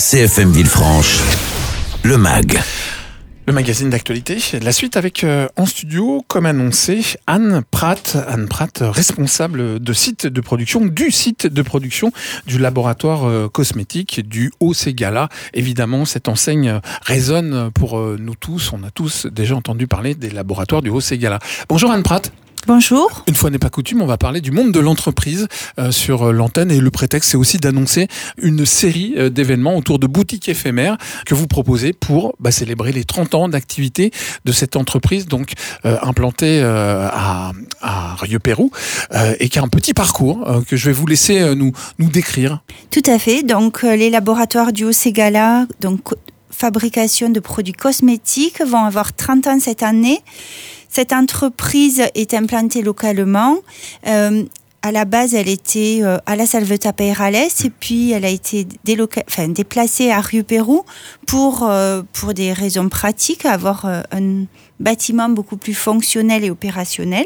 CFM Villefranche, le MAG. Le magazine d'actualité. La suite avec en studio, comme annoncé, Anne Pratt, responsable du site de production du laboratoire cosmétique du Haut-Ségala. Évidemment, cette enseigne résonne pour nous tous. On a tous déjà entendu parler des laboratoires du Haut-Ségala. Bonjour Anne Pratt. Bonjour. Une fois n'est pas coutume, on va parler du monde de l'entreprise sur l'antenne, et le prétexte c'est aussi d'annoncer une série d'événements autour de boutiques éphémères que vous proposez pour célébrer les 30 ans d'activité de cette entreprise, donc implantée à Rieux-Pérou, et qui a un petit parcours que je vais vous laisser nous décrire. Tout à fait. Donc les laboratoires du Haut-Ségala, donc fabrication de produits cosmétiques, vont avoir 30 ans cette année. Cette entreprise est implantée localement. À la base, elle était à la Salvetat Peyrales, et puis elle a été déplacée à Rieux-Pérou pour des raisons pratiques, avoir un bâtiment beaucoup plus fonctionnel et opérationnel.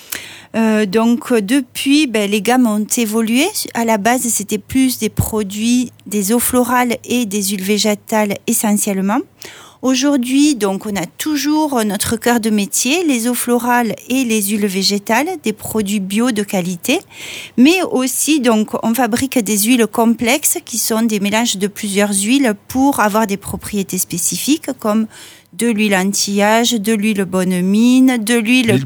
Donc depuis, les gammes ont évolué. À la base, c'était plus des produits, des eaux florales et des huiles végétales essentiellement. Aujourd'hui, donc, on a toujours notre cœur de métier, les eaux florales et les huiles végétales, des produits bio de qualité. Mais aussi, donc, on fabrique des huiles complexes qui sont des mélanges de plusieurs huiles pour avoir des propriétés spécifiques comme de l'huile anti-âge, de l'huile bonne mine, de l'huile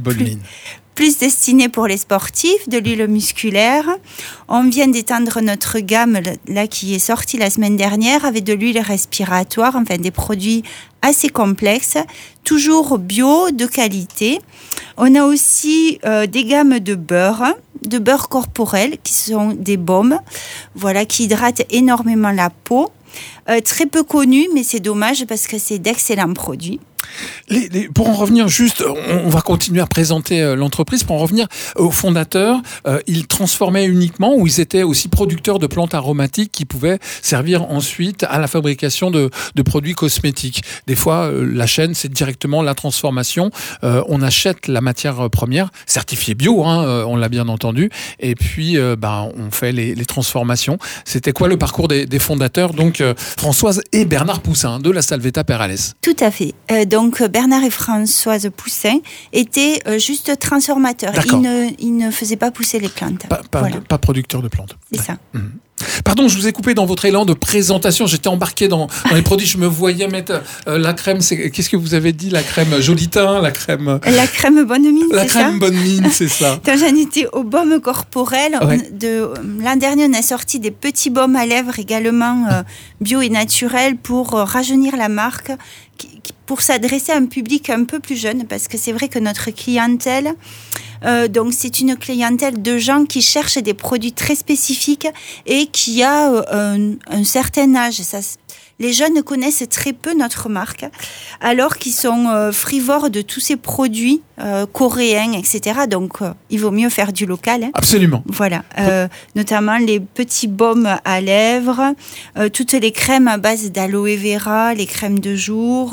plus destinée pour les sportifs, de l'huile musculaire. On vient d'étendre notre gamme là qui est sortie la semaine dernière avec de l'huile respiratoire, enfin des produits assez complexes, toujours bio, de qualité. On a aussi des gammes de beurre corporel qui sont des baumes, qui hydratent énormément la peau. Très peu connus, mais c'est dommage parce que c'est d'excellents produits. Pour en revenir juste, on va continuer à présenter l'entreprise. Pour en revenir aux fondateurs, ils transformaient uniquement, ou ils étaient aussi producteurs de plantes aromatiques qui pouvaient servir ensuite à la fabrication de produits cosmétiques. Des fois, la chaîne, c'est directement la transformation. On achète la matière première, certifiée bio, on l'a bien entendu, et puis on fait les transformations. C'était quoi le parcours des fondateurs, donc Françoise et Bernard Poussin de la Salvetat Peyrales? Tout à fait. Donc Bernard et Françoise Poussin étaient juste transformateurs. Ils ne faisaient pas pousser les plantes. Pas producteurs de plantes. C'est ça. Mmh. Pardon, je vous ai coupé dans votre élan de présentation. J'étais embarqué dans les produits. Je me voyais mettre la crème. Qu'est-ce que vous avez dit? La crème Jolitin, la crème... La crème bonne mine, la crème bonne mine, c'est ça. Quand j'en étais au baume corporel, l'an dernier, on a sorti des petits baumes à lèvres également bio et naturels pour rajeunir la marque, pour s'adresser à un public un peu plus jeune, parce que c'est vrai que notre clientèle, donc c'est une clientèle de gens qui cherchent des produits très spécifiques et qui a un certain âge. Les jeunes connaissent très peu notre marque, alors qu'ils sont frivores de tous ces produits coréens, etc. Donc, il vaut mieux faire du local. Absolument. Voilà. Notamment les petits baumes à lèvres, toutes les crèmes à base d'aloe vera, les crèmes de jour,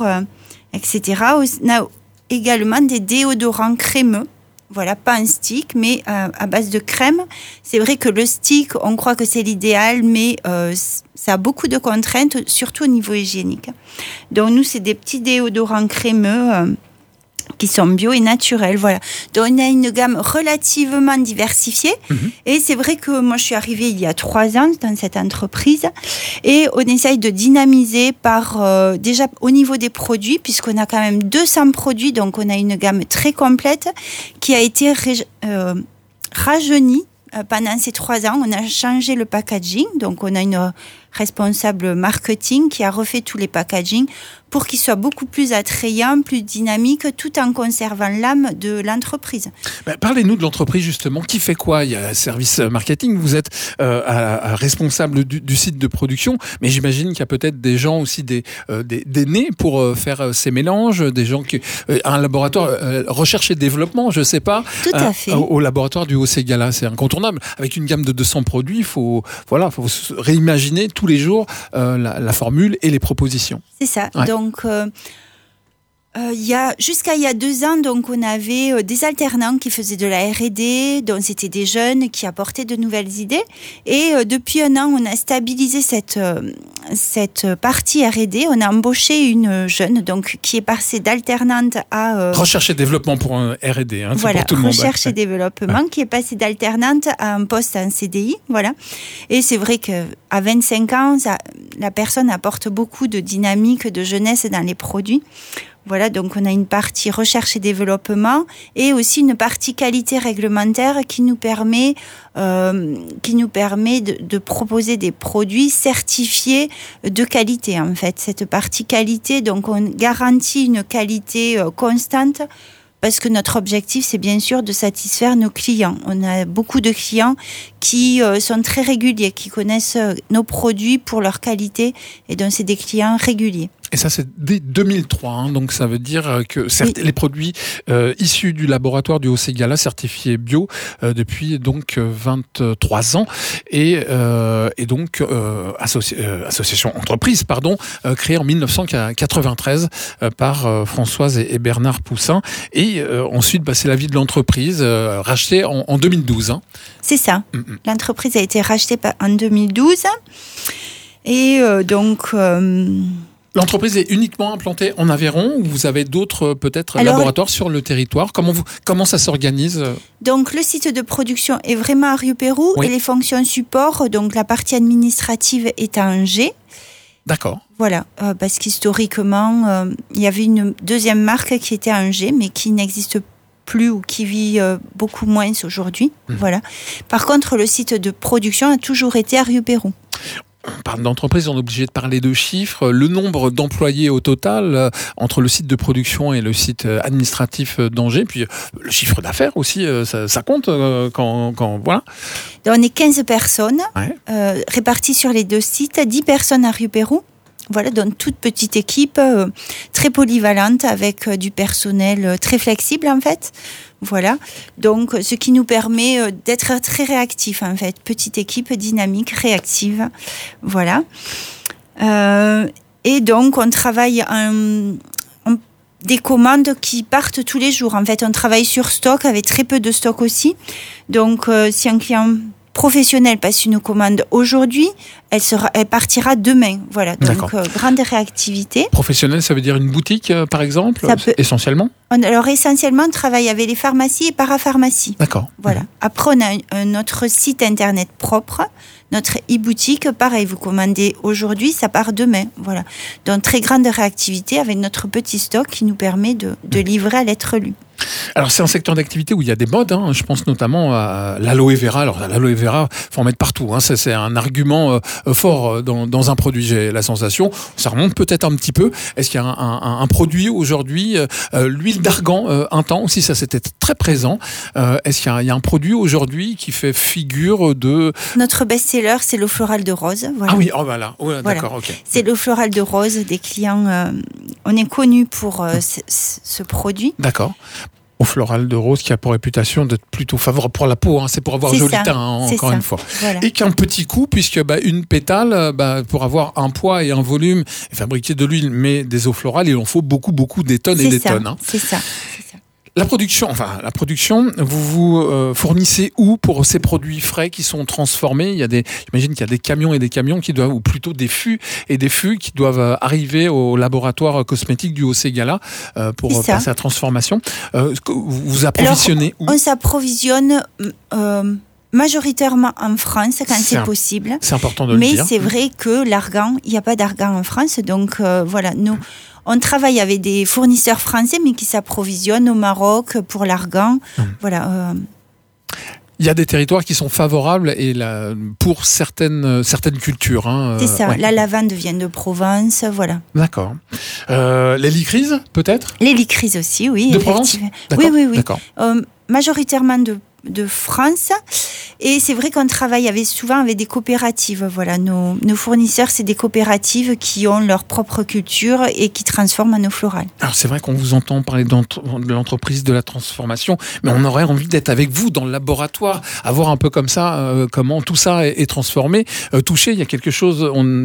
etc. On a également des déodorants crémeux. Pas un stick, mais à base de crème. C'est vrai que le stick, on croit que c'est l'idéal, mais ça a beaucoup de contraintes, surtout au niveau hygiénique. Donc nous, c'est des petits déodorants crémeux qui sont bio et naturels. Donc on a une gamme relativement diversifiée. Et c'est vrai que moi, je suis arrivée il y a 3 ans dans cette entreprise, et on essaye de dynamiser par déjà au niveau des produits, puisqu'on a quand même 200 produits, donc on a une gamme très complète qui a été rajeunie pendant ces 3 ans. On a changé le packaging, donc on a une responsable marketing qui a refait tous les packagings pour qu'ils soient beaucoup plus attrayants, plus dynamiques, tout en conservant l'âme de l'entreprise. Parlez-nous de l'entreprise justement. Qui fait quoi? Il y a un service marketing, vous êtes responsable du site de production, mais j'imagine qu'il y a peut-être des gens aussi, des nés pour faire ces mélanges, des gens qui... un laboratoire recherche et développement, je ne sais pas. Tout à fait. Au laboratoire du Haut-Ségala, c'est incontournable. Avec une gamme de 200 produits, il faut réimaginer tous les jours la formule et les propositions. C'est ça. Ouais. Donc, Jusqu'à il y a 2 ans, donc on avait des alternants qui faisaient de la R&D, donc c'était des jeunes qui apportaient de nouvelles idées. Et depuis 1 an, on a stabilisé cette partie R&D. On a embauché une jeune, donc qui est passée d'alternante à recherche et développement pour un R&D. Hein, voilà, c'est pour tout le monde. Recherche et développement, qui est passée d'alternante à un poste en CDI. Voilà. Et c'est vrai que à 25 ans, la personne apporte beaucoup de dynamique, de jeunesse dans les produits. Voilà, donc on a une partie recherche et développement et aussi une partie qualité réglementaire qui nous permet de proposer des produits certifiés de qualité, en fait. Cette partie qualité, donc on garantit une qualité constante, parce que notre objectif, c'est bien sûr de satisfaire nos clients. On a beaucoup de clients qui sont très réguliers, qui connaissent nos produits pour leur qualité, et donc c'est des clients réguliers. Et ça, c'est dès 2003, hein, donc ça veut dire que les produits issus du laboratoire du Haut-Ségala, certifiés bio, depuis donc 23 ans, et donc association entreprise, créée en 1993 par Françoise et Bernard Poussin, et ensuite c'est la vie de l'entreprise, rachetée en 2012. Hein. C'est ça. L'entreprise a été rachetée en 2012, et donc. L'entreprise est uniquement implantée en Aveyron ou vous avez d'autres peut-être laboratoires sur le territoire ? Comment ça s'organise ? Donc le site de production est vraiment à Rieux-Pérou, oui. Et les fonctions support, donc la partie administrative est à Angers. D'accord. Voilà, parce qu'historiquement, il y avait une deuxième marque qui était à Angers, mais qui n'existe plus ou qui vit beaucoup moins aujourd'hui. Voilà. Par contre, le site de production a toujours été à Rieux-Pérou. On parle d'entreprise, on est obligé de parler de chiffres. Le nombre d'employés au total entre le site de production et le site administratif d'Angers, puis le chiffre d'affaires aussi, ça compte quand voilà. Donc on est 15 personnes réparties sur les 2 sites, 10 personnes à Rieux-Pérou. Voilà, donc toute petite équipe, très polyvalente, avec du personnel très flexible en fait. Voilà, donc ce qui nous permet d'être très réactifs en fait. Petite équipe dynamique, réactive. Voilà. Et donc on travaille des commandes qui partent tous les jours. En fait, on travaille sur stock, avec très peu de stock aussi. Donc si un client professionnel passe une commande aujourd'hui, elle partira demain. Voilà, donc grande réactivité. Professionnel, ça veut dire une boutique, par exemple, essentiellement ? Alors essentiellement, on travaille avec les pharmacies et parapharmacies. D'accord. Voilà. Après, on a notre site internet propre, notre e-boutique. Pareil, vous commandez aujourd'hui, ça part demain. Voilà. Donc très grande réactivité avec notre petit stock qui nous permet de livrer à l'être lu. Alors c'est un secteur d'activité où il y a des modes, hein. Je pense notamment à l'aloe vera. Alors l'aloe vera, faut en mettre partout, hein. C'est un argument fort dans un produit, j'ai la sensation. Ça remonte peut-être un petit peu. Est-ce qu'il y a un produit aujourd'hui, l'huile d'argan, un temps aussi, ça c'était très présent. Est-ce qu'il y a un produit aujourd'hui qui fait figure de... Notre best-seller, c'est l'eau florale de rose. Voilà. Ah oui, oh voilà. Ouais, voilà. D'accord, ok. C'est l'eau florale de rose des clients. On est connu pour ce produit. D'accord. Eau florale de rose qui a pour réputation d'être plutôt favorable pour la peau, hein. C'est pour avoir joli teint, hein, encore une fois. Voilà. Et qu'un petit coût, puisque une pétale, pour avoir un poids et un volume, et fabriquer de l'huile, mais des eaux florales, il en faut beaucoup, des tonnes et des tonnes. Hein. C'est ça. La production, vous fournissez où pour ces produits frais qui sont transformés ? J'imagine qu'il y a des camions et des camions qui doivent, ou plutôt des fûts et des fûts qui doivent arriver au laboratoire cosmétique du Haut-Ségala pour passer à transformation. Vous approvisionnez où ? On s'approvisionne majoritairement en France quand c'est possible. C'est important de le dire. Mais c'est vrai que l'argan, il n'y a pas d'argan en France, donc voilà, nous... On travaille avec des fournisseurs français, mais qui s'approvisionnent au Maroc pour l'argan. Voilà. Il y a des territoires qui sont favorables pour certaines cultures. Hein, c'est ça. Ouais. La lavande vient de Provence, voilà. D'accord. Les licryses, peut-être ? Les licryses aussi, oui. De Provence ? Oui. D'accord. Majoritairement de France. Et c'est vrai qu'on travaille souvent avec des coopératives. Voilà, nos fournisseurs, c'est des coopératives qui ont leur propre culture et qui transforment en eau florale. Alors c'est vrai qu'on vous entend parler de l'entreprise de la transformation, mais on aurait envie d'être avec vous dans le laboratoire, à voir un peu comme ça comment tout ça est transformé, touché. Il y a quelque chose,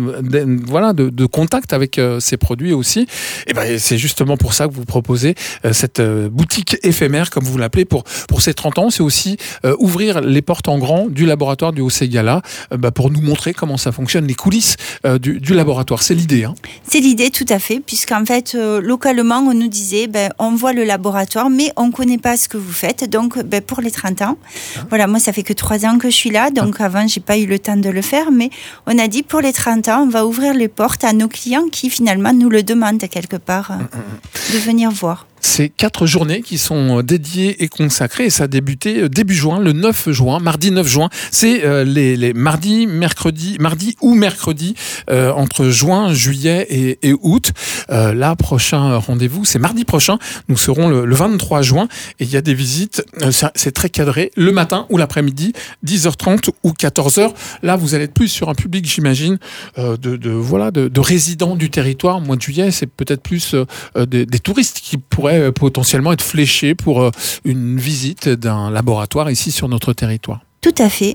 de contact avec ces produits aussi. Et ben c'est justement pour ça que vous proposez cette boutique éphémère, comme vous l'appelez, pour ces 30 ans. C'est aussi ouvrir les portes en grand du laboratoire du Haut-Ségala pour nous montrer comment ça fonctionne, les coulisses du laboratoire. C'est l'idée. Hein. C'est l'idée, tout à fait, puisqu'en fait, localement, on nous disait, on voit le laboratoire, mais on ne connaît pas ce que vous faites. Donc, pour les 30 ans, voilà, moi, ça fait que 3 ans que je suis là, donc avant, je n'ai pas eu le temps de le faire, mais on a dit, pour les 30 ans, on va ouvrir les portes à nos clients qui, finalement, nous le demandent quelque part, de venir voir. C'est 4 journées qui sont dédiées et consacrées, et ça a débuté début juin, le 9 juin, mardi 9 juin. C'est les mardi ou mercredi, entre juin, juillet et août. Là, prochain rendez-vous, c'est mardi prochain. Nous serons le 23 juin, et il y a des visites, c'est très cadré, le matin ou l'après-midi, 10h30 ou 14h. Là, vous allez être plus sur un public, j'imagine, de résidents du territoire. Au mois de juillet, c'est peut-être plus des touristes qui pourraient potentiellement être fléchés pour une visite d'un laboratoire ici sur notre territoire. Tout à fait.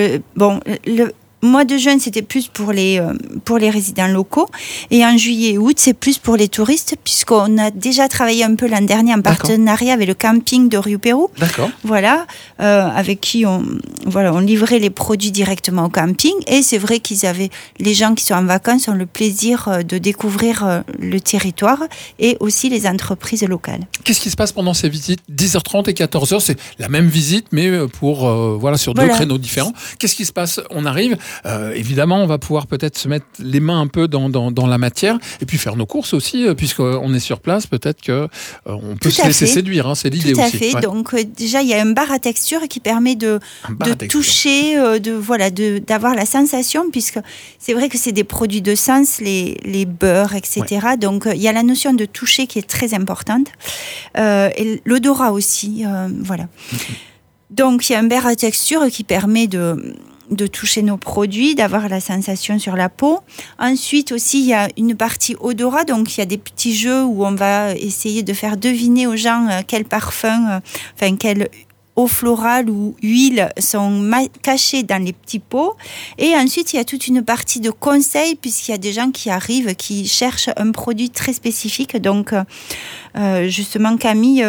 Le mois de juin, c'était plus pour les résidents locaux. Et en juillet et août, c'est plus pour les touristes, puisqu'on a déjà travaillé un peu l'an dernier en partenariat avec le camping de Riou-Pérou. D'accord. Voilà, avec qui on livrait les produits directement au camping. Et c'est vrai les gens qui sont en vacances ont le plaisir de découvrir le territoire et aussi les entreprises locales. Qu'est-ce qui se passe pendant ces visites ? 10h30 et 14h, c'est la même visite, mais sur 2 créneaux différents. Qu'est-ce qui se passe ? On arrive. Évidemment, on va pouvoir peut-être se mettre les mains un peu dans la matière et puis faire nos courses aussi, puisqu'on est sur place. Peut-être qu'on peut se laisser séduire, hein, c'est l'idée aussi. Tout à fait. Ouais. Donc déjà, il y a un bar à texture qui permet de toucher, d'avoir la sensation, puisque c'est vrai que c'est des produits de sens, les beurres, etc. Ouais. Donc il y a la notion de toucher qui est très importante, et l'odorat aussi, voilà. Donc il y a un bar à texture qui permet de toucher nos produits, d'avoir la sensation sur la peau. Ensuite aussi, il y a une partie odorat, donc il y a des petits jeux où on va essayer de faire deviner aux gens quel parfum, quelle eau florale ou huile sont cachées dans les petits pots. Et ensuite, il y a toute une partie de conseils, puisqu'il y a des gens qui arrivent, qui cherchent un produit très spécifique. Donc, justement, Camille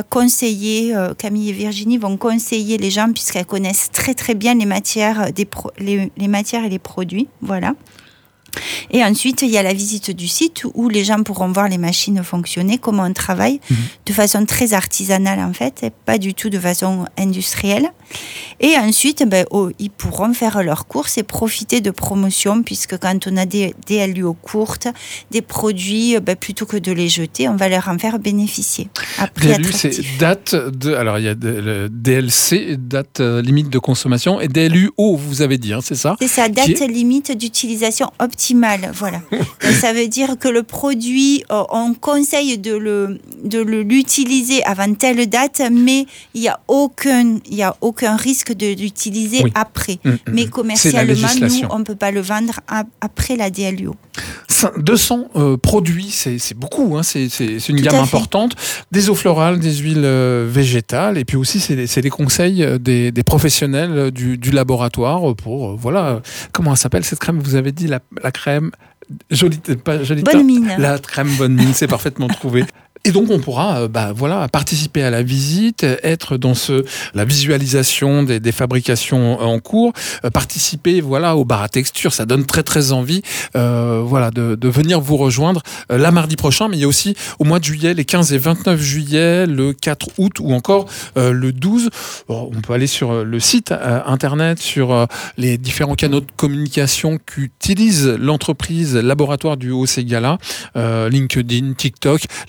et Virginie vont conseiller les gens, puisqu'elles connaissent très très bien les matières, les matières et les produits. Voilà. Et ensuite, il y a la visite du site où les gens pourront voir les machines fonctionner, comment on travaille, de façon très artisanale en fait, et pas du tout de façon industrielle. Et ensuite, ils pourront faire leurs courses et profiter de promotions, puisque quand on a des DLU courtes, des produits, plutôt que de les jeter, on va leur en faire bénéficier. DLU, c'est date de... Alors, il y a le DLC, date limite de consommation, et DLUO, vous avez dit, hein, c'est ça ? C'est ça, date limite d'utilisation optimale. Voilà. Donc, ça veut dire que le produit, on conseille de l'utiliser avant telle date, mais il y a aucun risque de l'utiliser après. Mais commercialement, nous, on ne peut pas le vendre après la DLUO. 200 produits, c'est beaucoup, hein, c'est une gamme importante. Des eaux florales, des huiles végétales, et puis aussi c'est les conseils des professionnels du laboratoire pour, comment elle s'appelle cette crème ? Vous avez dit la crème Bonne Mine. La crème Bonne Mine, c'est parfaitement trouvé. Et donc on pourra participer à la visite, être dans la visualisation des fabrications en cours, participer au bar à texture, ça donne très très envie de venir vous rejoindre la mardi prochain, mais il y a aussi au mois de juillet, les 15 et 29 juillet, le 4 août ou encore le 12. On peut aller sur le site internet, sur les différents canaux de communication qu'utilise l'entreprise Laboratoire du Haut-Ségala, LinkedIn, TikTok, l'information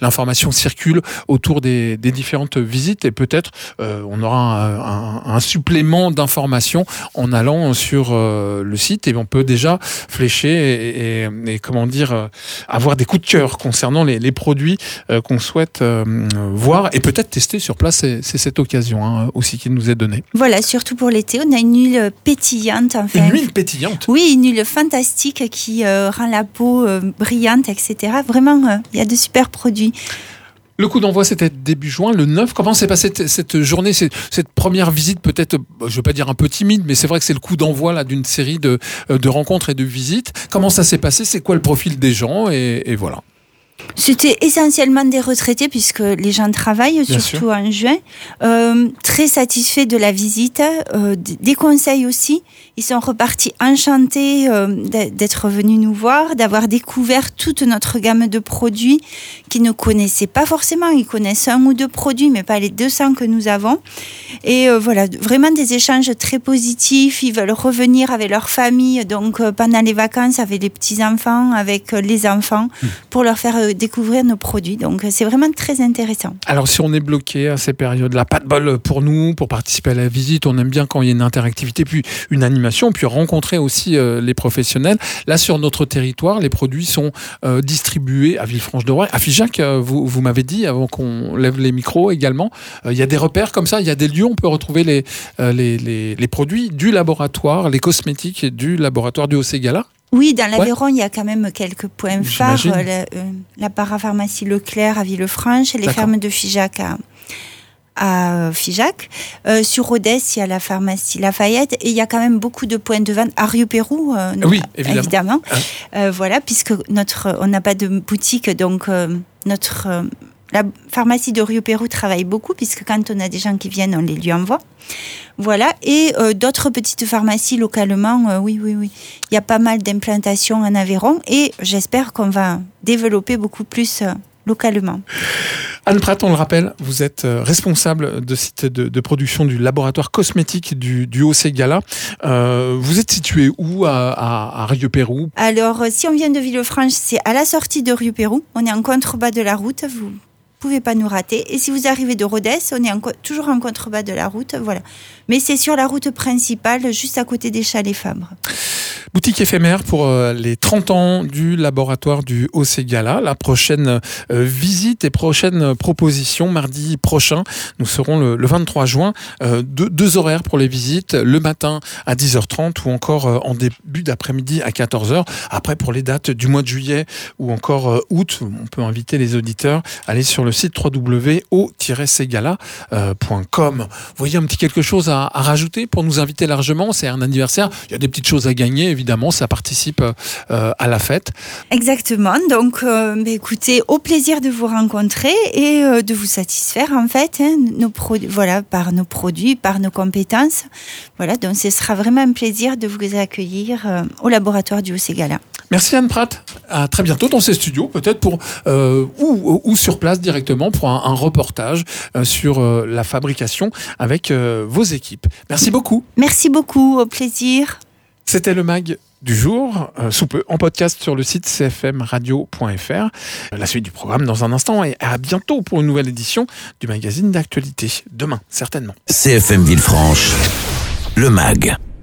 l'information circule autour des différentes visites et peut-être on aura un supplément d'informations en allant sur le site et on peut déjà flécher et comment dire avoir des coups de cœur concernant les produits qu'on souhaite voir et peut-être tester sur place. C'est cette occasion aussi qui nous est donnée. Voilà, surtout pour l'été, on a une huile pétillante. Enfin, une huile pétillante? Oui, une huile fantastique qui rend la peau brillante, etc. Vraiment, il y a de super produits. Le coup d'envoi, c'était début juin, le 9. Comment s'est passée cette journée, cette première visite, peut-être, je ne veux pas dire un peu timide, mais c'est vrai que c'est le coup d'envoi là, d'une série de rencontres et de visites. Comment ça s'est passé? C'est quoi le profil des gens? Et voilà. C'était essentiellement des retraités puisque les gens travaillent, Bien surtout sûr. en juin. Très satisfaits de la visite, des conseils aussi. Ils sont repartis enchantés d'être venus nous voir, d'avoir découvert toute notre gamme de produits qu'ils ne connaissaient pas forcément. Ils connaissent 1 ou 2 produits, mais pas les 200 que nous avons. Et voilà, vraiment des échanges très positifs. Ils veulent revenir avec leur famille, donc pendant les vacances, avec les petits-enfants, avec les enfants, pour leur faire découvrir nos produits. Donc c'est vraiment très intéressant. Alors si on est bloqué à ces périodes-là, pas de bol pour nous, pour participer à la visite. On aime bien quand il y a une interactivité, puis une animation, puis rencontrer aussi les professionnels. Là sur notre territoire, les produits sont distribués à Villefranche-de-Rouergue, à Figeac, vous m'avez dit, avant qu'on lève les micros également. Il y a des repères comme ça, il y a des lieux où on peut retrouver les produits du laboratoire, les cosmétiques du laboratoire du Haut-Ségala. Oui, dans l'Aveyron, il y a quand même quelques points phares. La parapharmacie Leclerc à Villefranche, les fermes de Figeac à Figeac. Sur Rodez, il y a la pharmacie Lafayette et il y a quand même beaucoup de points de vente à Rieux-Pérou, oui, évidemment. Voilà, puisque on n'a pas de boutique, donc la pharmacie de Rieux-Pérou travaille beaucoup, puisque quand on a des gens qui viennent, on les lui envoie. Voilà, et d'autres petites pharmacies localement, oui. Il y a pas mal d'implantations en Aveyron et j'espère qu'on va développer beaucoup plus localement. Anne Pratt, on le rappelle, vous êtes responsable de site de production du laboratoire cosmétique du Haut-Ségala. Vous êtes situé où à Rieux-Pérou? Alors, si on vient de Villefranche, c'est à la sortie de Rieux-Pérou. On est en contrebas de la route, vous pouvez pas nous rater. Et si vous arrivez de Rodez, on est toujours en contrebas de la route, voilà. Mais c'est sur la route principale, juste à côté des Chalets Fabre. Boutique éphémère pour les 30 ans du laboratoire du Haut-Ségala. La prochaine visite et prochaine proposition, mardi prochain, nous serons le 23 juin. Deux horaires pour les visites, le matin à 10h30 ou encore en début d'après-midi à 14h. Après, pour les dates du mois de juillet ou encore août, on peut inviter les auditeurs à aller sur le site www.au-ségala.com. Vous voyez un petit quelque chose à rajouter pour nous inviter largement? C'est un anniversaire, il y a des petites choses à gagner, évidemment, ça participe à la fête. Exactement, donc écoutez, au plaisir de vous rencontrer et de vous satisfaire en fait, par nos produits, par nos compétences. Voilà, donc ce sera vraiment un plaisir de vous accueillir au laboratoire du Haut-Ségala. Merci Anne Pratt, à très bientôt dans ces studios, peut-être pour ou sur place directement pour un reportage sur la fabrication avec vos équipes. Merci beaucoup. Merci beaucoup, au plaisir. C'était le MAG du jour, sous peu, en podcast sur le site cfmradio.fr. La suite du programme dans un instant et à bientôt pour une nouvelle édition du magazine d'actualité. Demain, certainement. CFM Villefranche, le MAG.